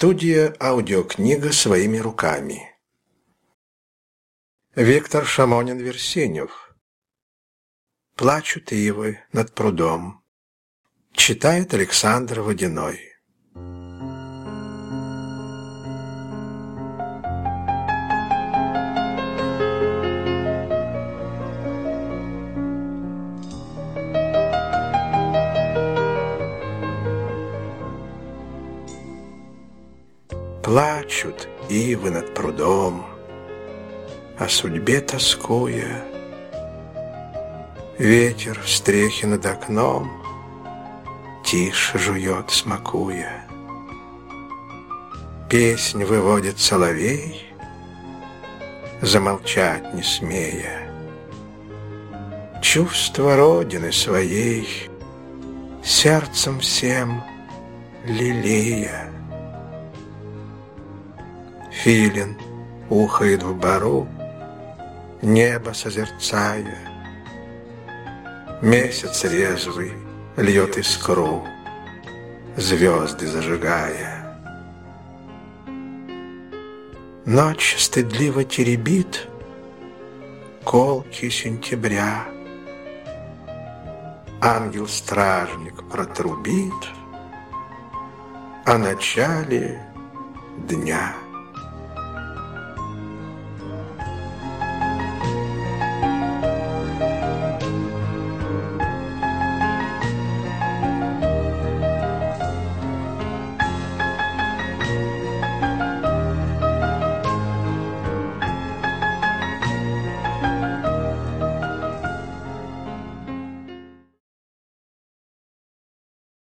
Студия «Аудиокнига своими руками». Виктор Шамонин-Версенев. «Плачут ивы над прудом». Читает Александр Водяной. Плачут ивы над прудом, о судьбе тоскуя. Ветер в стрехе над окном тише жует, смакуя. Песнь выводит соловей, замолчать не смея. Чувство родины своей сердцем всем лелея. Филин ухает в бору, небо созерцая. Месяц резвый льет искру, звезды зажигая. Ночь стыдливо теребит колки сентября. Ангел-стражник протрубит о начале дня.